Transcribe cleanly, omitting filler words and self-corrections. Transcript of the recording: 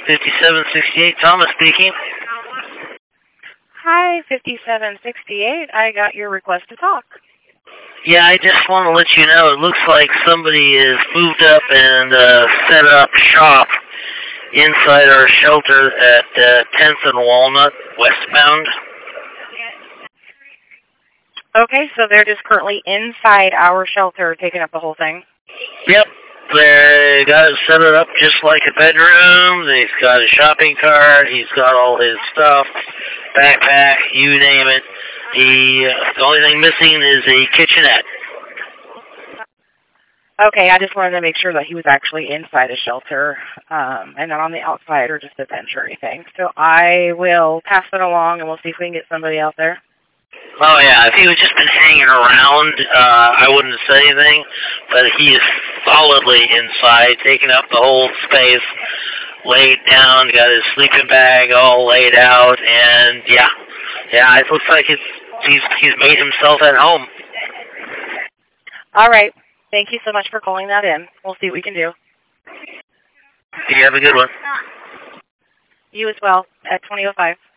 5768, Thomas speaking. Hi, 5768. I got your request to talk. Yeah, I just want to let you know, it looks like somebody has moved up and set up shop inside our shelter at 10th and Walnut, westbound. Okay, so they're just currently inside our shelter, taking up the whole thing? Yep. They got it set it up just like a bedroom. He's got a shopping cart. He's got all his stuff, backpack, you name it. The only thing missing is a kitchenette. Okay, I just wanted to make sure that he was actually inside a shelter and not on the outside or just a bench or anything. So I will pass it along and we'll see if we can get somebody out there. Oh, yeah, if he was just been hanging around, I wouldn't say anything, but he is solidly inside, taking up the whole space, laid down, got his sleeping bag all laid out, and yeah, it looks like he's made himself at home. All right. Thank you so much for calling that in. We'll see what we can do. You have a good one. You as well, at 20:05.